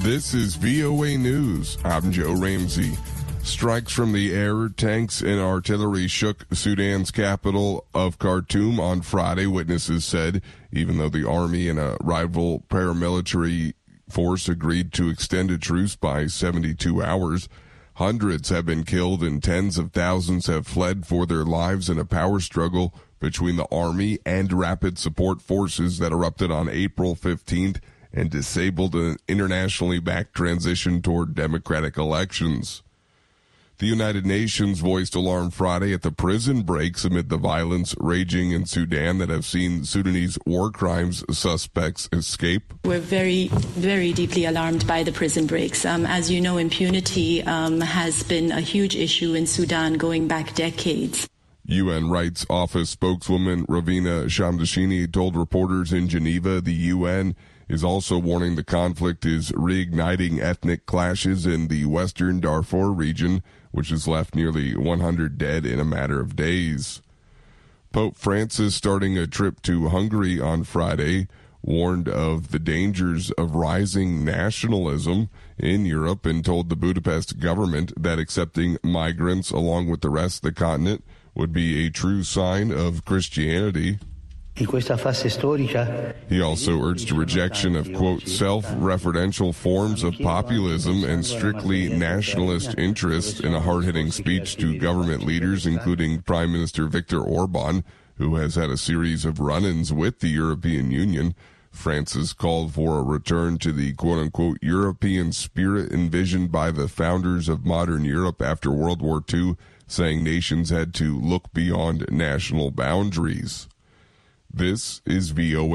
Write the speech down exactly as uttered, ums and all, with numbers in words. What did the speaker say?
This is V O A News. I'm Joe Ramsey. Strikes from the air, tanks, and artillery shook Sudan's capital of Khartoum on Friday, witnesses said, even though the army and a rival paramilitary force agreed to extend a truce by seventy-two hours. Hundreds have been killed and tens of thousands have fled for their lives in a power struggle between the army and rapid support forces that erupted on April fifteenth and disabled an internationally backed transition toward democratic elections. The United Nations voiced alarm Friday at the prison breaks amid the violence raging in Sudan that have seen Sudanese war crimes suspects escape. We're very, very deeply alarmed by the prison breaks. Um, as you know, impunity um, has been a huge issue in Sudan going back decades. U N Rights Office spokeswoman Ravina Shamdashini told reporters in Geneva the U N is also warning the conflict is reigniting ethnic clashes in the western Darfur region, which has left nearly one hundred dead in a matter of days. Pope Francis, starting a trip to Hungary on Friday, warned of the dangers of rising nationalism in Europe and told the Budapest government that accepting migrants along with the rest of the continent would be a true sign of Christianity. He also urged a rejection of, quote, self-referential forms of populism and strictly nationalist interests in a hard-hitting speech to government leaders, including Prime Minister Viktor Orban, who has had a series of run-ins with the European Union. Francis called for a return to the, quote-unquote, European spirit envisioned by the founders of modern Europe after World War Two, saying nations had to look beyond national boundaries. This is V O A.